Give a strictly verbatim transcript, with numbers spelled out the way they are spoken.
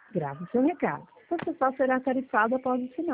Grave o seu recado. Você só será tarifado após o sinal.